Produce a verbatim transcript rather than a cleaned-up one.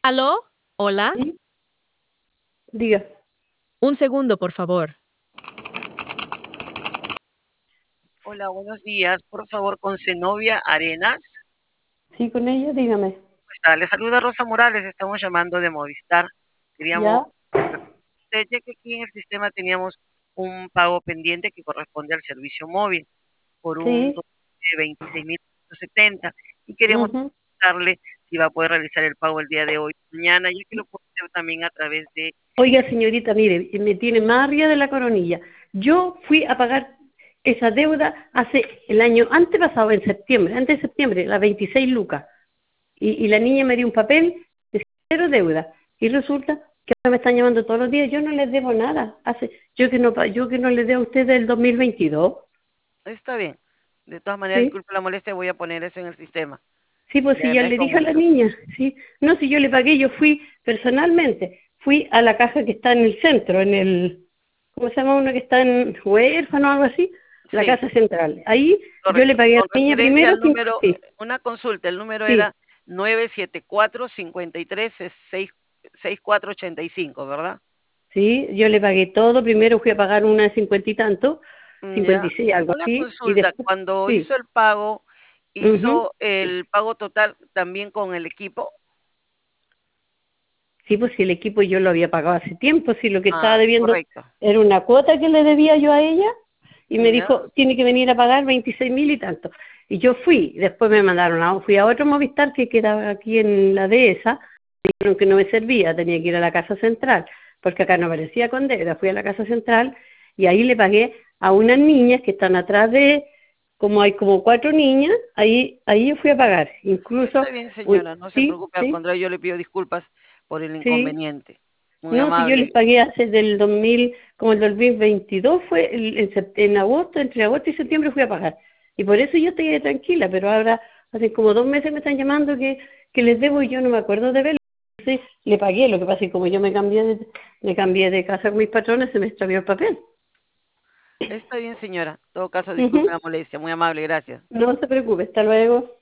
¿Aló? ¿Hola? Sí, diga. Un segundo, por favor. Hola, buenos días. Por favor, con Zenobia Arenas. Sí, con ella, dígame. Pues, ah, le saluda Rosa Morales, estamos llamando de Movistar. Queríamos, ¿Ya? usted, ya que aquí en el sistema teníamos un pago pendiente que corresponde al servicio móvil por un Sí. total de veintiséis mil setenta y queremos Ujú. preguntarle si va a poder realizar el pago el día de hoy, mañana, ya que lo puede hacer también a través de... Oiga, señorita, mire, me tiene más arriba de la coronilla. Yo fui a pagar esa deuda hace el año antepasado, en septiembre, antes de septiembre, las veintiséis lucas. Y, y la niña me dio un papel de cero deuda. Y resulta que ahora me están llamando todos los días. Yo no les debo nada. Hace, yo que no, pa- yo que no les debo a ustedes del dos mil veintidós. Está bien. De todas maneras, ¿Sí? disculpe la molestia, voy a poner eso en el sistema. Sí, pues Le sí, ya le agradezco dije a la mucho. niña, sí. No, si yo le pagué, yo fui personalmente, fui a la caja que está en el centro, en el, ¿cómo se llama uno que está en huérfano o algo así? La Sí. casa central. Ahí yo le Correcto. pagué a Con la niña referencia primero, al cin- número, sí, una consulta, el número sí, era nueve siete cuatro, cinco tres, seis cuatro ocho cinco, ¿verdad? sí, yo le pagué todo, primero fui a pagar una de cincuenta y tanto, Mm, cincuenta ya. y seis, algo Una así, y consulta, después, cuando sí, hizo el pago, ujú. ¿hizo el pago total también con el equipo? Sí, pues si el equipo yo lo había pagado hace tiempo, si lo que estaba Ah, debiendo correcto. era una cuota que le debía yo a ella, y me Ya, dijo, tiene que venir a pagar veintiséis mil y tanto. Y yo fui, después me mandaron a, fui a otro Movistar que quedaba aquí en la dehesa, dijeron que no me servía, tenía que ir a la casa central, porque acá no aparecía con deuda, fui a la casa central y ahí le pagué a unas niñas que están atrás de, como hay como cuatro niñas, ahí, ahí yo fui a pagar, incluso, está bien, uy, señora, no se sí, preocupe, al sí, contrario, yo le pido disculpas por el sí. inconveniente. Muy No, si yo les amable. pagué hace del dos mil, como el dos mil veintidós fue, el- en, sept- en agosto, entre agosto y septiembre fui a pagar. Y por eso yo estoy tranquila, pero ahora hace como dos meses me están llamando que, que les debo y yo no me acuerdo de verlo. Entonces le pagué, lo que pasa es que como yo me cambié de, me cambié de casa con mis patrones, se me extravió el papel. Está bien, señora. En todo caso, disculpe Ujú. la molestia. Muy amable, gracias. No se preocupe, hasta luego.